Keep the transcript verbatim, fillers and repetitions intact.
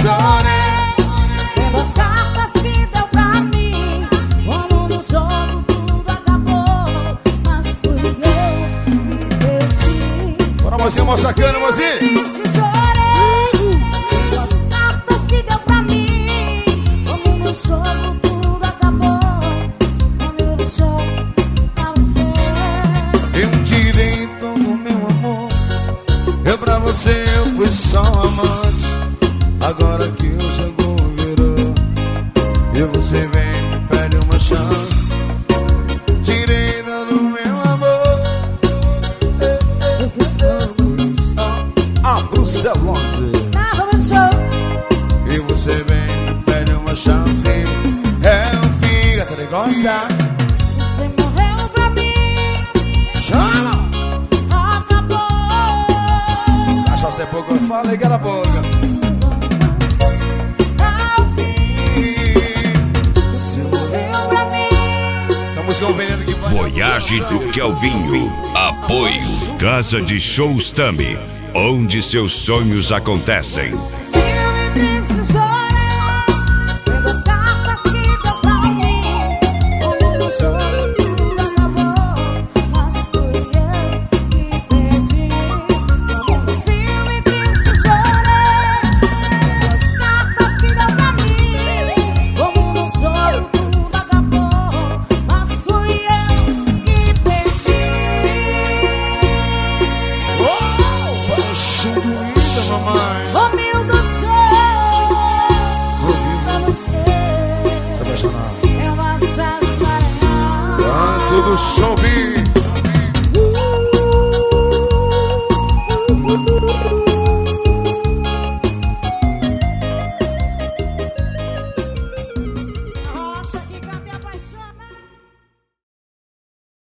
chorei pelas cartas que deu pra mim. Como no jogo tudo acabou, mas fui eu que perdi. Bora, mozinho, mostra a cana, mozinho. Triste chorei pelas cartas que deu pra mim. Como no jogo tudo acabou, como no jogo pra você. Tem um direito no meu amor. Eu pra você eu fui só um amante. Agora que o jogo virou e você vem me pede uma chance. Direito no meu amor. Eu fui só A Brucelose. na rua do show. E você vem me pede uma chance. É o fim, tá negócio. Você morreu pra mim, Chama! acabou. Cachaça é pouco, eu falei que era pouca. Ao fim, você morreu pra mim. Essa música é um veneno que vai. Voyage do Kelvinho. Apoio Casa de Shows Tami, onde seus sonhos acontecem. Filme triste chorei pelas cartas que deu pra mim. Como no jogo tudo acabou, mas fui eu que perdi. Como no filme triste chorei pelas cartas que deu pra mim. Como no jogo tudo acabou, mas fui eu que perdi. Puxa doída, mamãe. Ouviu do show pra você. Se apaixonar. Eu acho a Canto do Showbiz.